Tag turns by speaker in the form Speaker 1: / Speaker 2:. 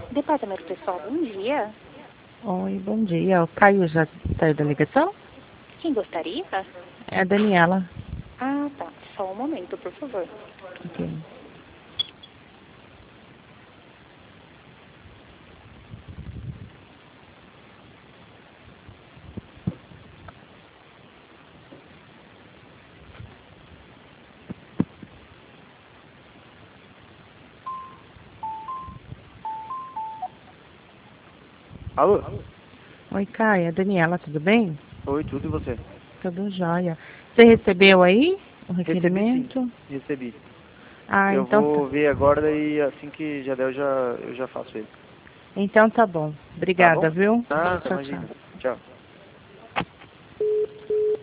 Speaker 1: Departamento pessoal, bom dia.
Speaker 2: Oi, bom dia. O Caio já saiu da ligação?
Speaker 1: Quem gostaria?
Speaker 2: É a Daniela.
Speaker 1: Ah, tá. Só um momento, por favor.
Speaker 2: Ok.
Speaker 3: Alô?
Speaker 2: Oi, Caio. É a Daniela, tudo bem?
Speaker 3: Oi, tudo e você?
Speaker 2: Tudo jóia. Você recebeu aí o
Speaker 3: Recebi sim,
Speaker 2: requerimento?
Speaker 3: recebi.
Speaker 2: Ah,
Speaker 3: Eu
Speaker 2: então tá.
Speaker 3: vou ver agora e assim que já der eu já faço ele.
Speaker 2: Então tá bom.
Speaker 3: Tá
Speaker 2: Obrigada,
Speaker 3: bom?
Speaker 2: viu?
Speaker 3: Nada,
Speaker 2: Tchau, tchau.
Speaker 3: imagina. Tchau.